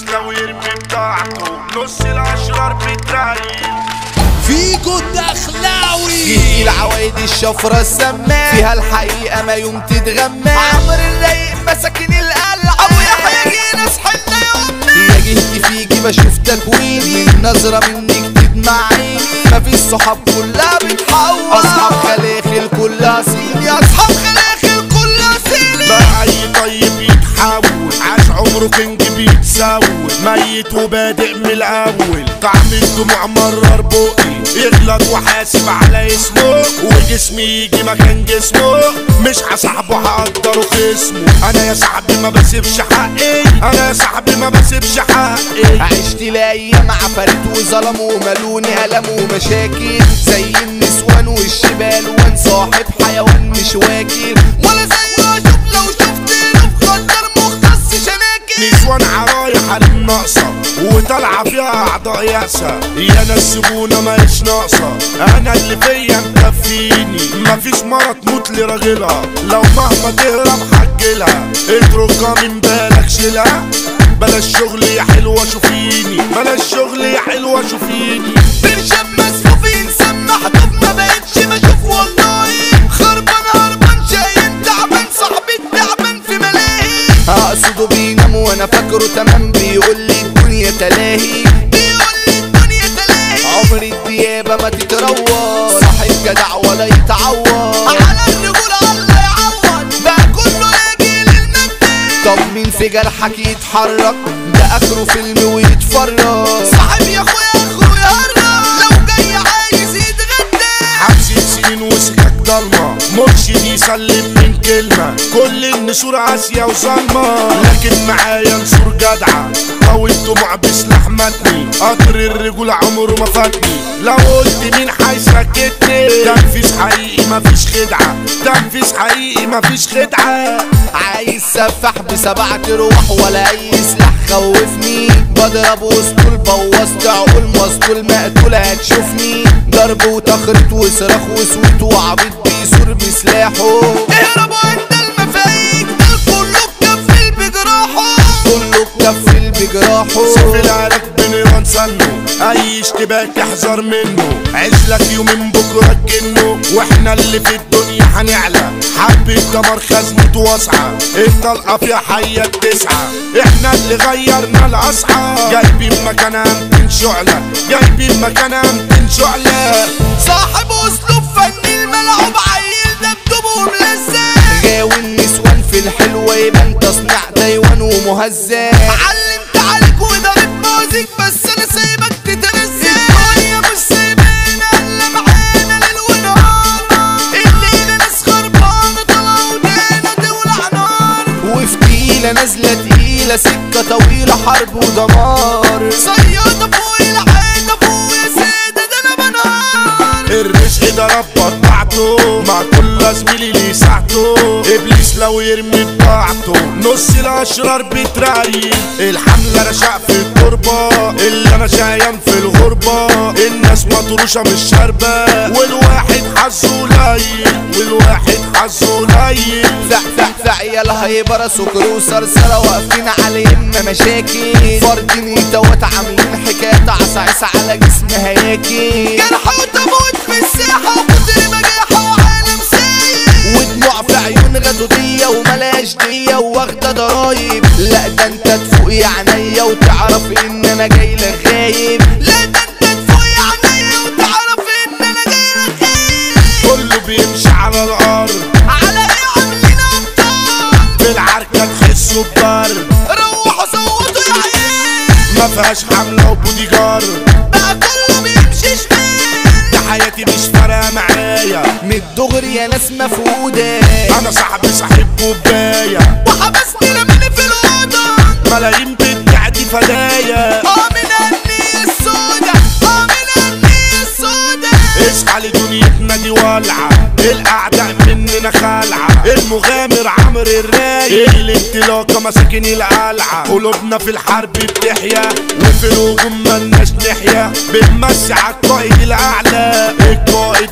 لو يرمي بتاعته نص الاشرار بترايل. فيكو الدخلاوي جيل العوايد الشفرة السماء فيها الحقيقة ما يوم تتغمى. عمر الرايق مساكن القلعة ابو يحيى جينا صحنا يومنا. يا جهتي فيكي بشوف تكويني من نظرة منك تدمع عيني. مفيش صحاب كلها بتحول اصحاب خلاخل كلها صيني. اصحاب خلاخل كلها صيني. بقى اي طيب يتحول عاش عمره كنج بيتسول ميت وبادئ من الاول. طعم الدموع مرر بقي يغلط وحاسب على اسمه وجسمي يجي مكان جسمه. مش هصاحبه هقدره خصمه. انا يا صاحبي ما بسيبش حقي. انا يا صاحبي ما بسيبش حقي. عشت لايام عفاريت وظلم وملوني ألم ومشاكل زي النسوان والشبال. وان صاحب حيوان مش واكل ولا زي اشوف لو شفت له بخطر مختص شناكل. نسوان عرايا حريم ناقصة وطالعة فيها أعضاء يأسة. يا ناس سيبونا ماهيش ناقصة. أنا اللي فيا مكفيني. مفيش مرة تموت لراجلها لو مهما تهرب حجلها. اتركها من بالك شيلها. بلاش شغل يا حلوة شوفيني. بلاش شغل يا حلوة شوفيني. برشام مسفوفين سمح طب ما بقتش بشوف والله. خربان هربان شاين تعبان صاحبي التعبان في ملاهي. اقصده بينام وانا فاكره تمام. بيقول لي الدنيا تلاهي. بيقول لي الدنيا تلاهي. عمر الديابة ما تتروض. صاحب جدع ولا يتعوض. على الرجولة الله يعوض. ده كله يجي للمجد. طب مين في جرحك يتحرك؟ ده اخره فيلم ويتفرج. صاحب يا اخويا اخره يهرب لو جاي عايز يتغدى. 50 سنين وسكك ضلمة مرشد يسلم من كلمة. كل النسور قاسية وظلمة لكن معايا نسور جدعة. قوي الدموع بسلاح متني. قطر الرجولة عمره ما فاتني. لو قلت مين هيسكتني. تنفيذ حقيقي مفيش خدعة. تنفيذ حقيقي مفيش خدعة. عايز سفاح بسبعة روح ولا اي سلاح خوفني. بضرب وسطول بوظت عقول مسطول مقتول هتشوفني. ضرب وتخريط وصراخ وسويت وعبيط بيصور بسلاحه. اهربوا عند المفايق ده كله اتكفل بجراحه. كله اتكفل بجراحه. سيف العراك بنيران سنه. اي اشتباك احذر منه. عزلك يومين بكرة تجنه. واحنا اللي في الدنيا هنعلى. حبة دمر خزنته واسعة. الطلقة فيها حية تسعة. احنا اللي غيرنا الاسعى. جايبين مكانها 200 شعلة. جايبين مكانها 200 شعلة. صاحب اسلوب فني الملعوب عيل دبدوب وملزق. غاوي النسوان في الحلوة يبان تصنيع تايوان ومهزأ. علمت عليك وضربت موزيك بس انا سايبك تترزق. الدنيا مش سايبانا الا معانا ليل ونهار. الليلة ناس خربانة طالعة ودانا تولع نار. وفي تقيلة نازلة تقيلة سكة طويلة حرب ودمار. صيادة فوق العادة فوق يا سادة ده انا بنهار. الرزق ده رب بتاعته مع كل زميلي ليه ساعته. ابليس لو يرمي بتاعته نص الاشرار بترايل. الحملة رشاق في التربة اللي انا شايم في الغربة. الناس مطروشة مش شاربة والواحد حظه قليل. والواحد حظه قليل. فع عيالها يبرسوا كروس صرصرة واقفين عليهم مشاكل. فردين يتوات عاملين حكاية عسعس على جسم هياكل. جرح وتموت في الساحة وكتر مجاحة وعالم سايق. ودموع في عيون غدودية وملاش دية واخدة ضرايب. لا ده انت تفوق يا عينيا وتعرف ان انا جاي لك غايب. لا ده انت تفوق يا عينيا وتعرف ان انا جاي لك غايب. كله بيمشي على الارض. على ايه عاملين ابطال. في العركة تحسوا بضرب. روحوا صوتوا يا عيال. ما فيهاش حملة وبودي جارد. بقى كله بيمشي شمال. ده حياتي مش فارقة معايا. من الدغري يا ناس مفقودة. انا صاحبي صاحب كوباية. وحبسني لمني في الأوضة. ملايين بتعدي فدايا. من النية السودا. من النية السودا. اصحى لدنيتنا دي والعة. الاعداء مننا خالعة. المغامر عمرو الرايق. الانطلاقة مساكن القلعة. قلوبنا في الحرب بتحيا وفي الهجوم ملناش نحيا. بنمسي عالقائد الاعلى. القائد ده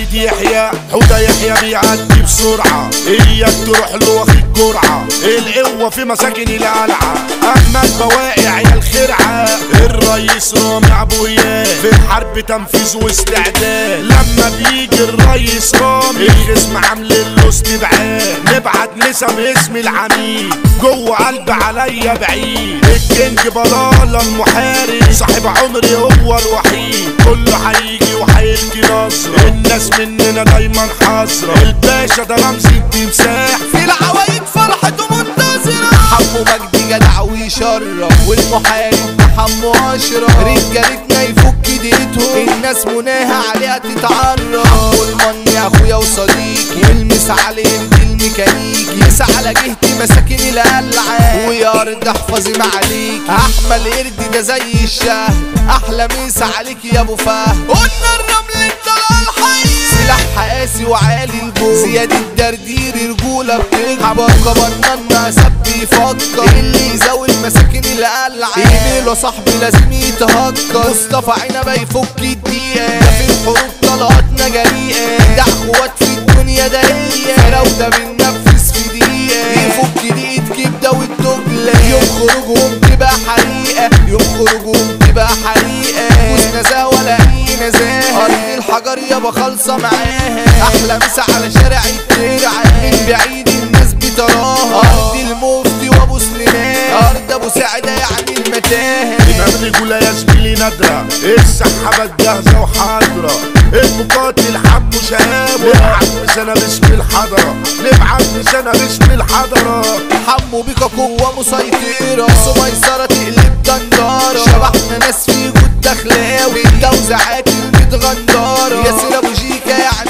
خالد يحيى حوده يحيى بيعدي بسرعة اياك تروح له واخد جرعة القوة في مساكن القلعة اما البواقع يا الخرعة الرئيس رامي ابويا في الحرب تنفيذ واستعداد لما بيجي الرئيس رامي الخصم عاملين له استبعاد نبعت نسم اسم العميد جوه قلب عليا بعيد الكينج بلاله المحارب صاحب عمري هو الوحيد كله هيجي وهيلقي نظرة الناس مننا دايما حذرة الباشا ده رمز التمساح في العوايد فرحته منتظرة حمو مجدي جدع ويشرف والمحارب ده حمو اشرف رجالتنا يفك ايديتهم الناس مناها عليها تتعرف حمو المن يا اخويا وصديقي يلمس عليه الميكانيكي يسعى على جهتي مساكن القلعة ويا ارض احفظي معاليكي احمل قرد ده زي الشهد احلى مسا عليك يا ابو فهد قلنا الرمل الطلعه الحي سلاح قاسي وعالي الجو زياد الدردير رجوله بتكبر كبرنا سب يفكر اللي يزاول مساكن القلعه ايميله صاحبي لازم يتهكر مصطفى عنبه يفك الدقيقه ده في الحروب طلقاتنا جريئه ده اخوات في الدنيا ده هي فراوده بننفذ في دقيقه يفك دقيقه كبده والدجله يوم خروجهم تبقى حريقه يوم خروجهم تبقى حريقه مش نزاهه ولا اي نزاهه ارض الحجر يابا خالصه معاها احلى مسا على شارع الترعه من بعيد الناس بتراها ارض المفتي وابو سليمان ارض ابو سعده يعني المتاهه امام رجوله يا زميلي نادره السحابه جاهزه وحاضره المقاتل حمو شهاب نبعت مسانه باسم الحضره نبعت مسانه باسم الحضره حمو بيكا قوه مسيطره سميسره تقلب دنداره شبحنا ناس في جود دخلاوي توزيعات المتغندره ياسر ابو جيكا يعني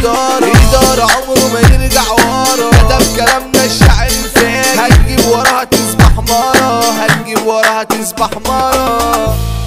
الاداره عمره ما يرجع ورا كتب كلامنا الشاعر الفاجر هتجيب وراها تصبح مره هتجيب وراها تصبح مره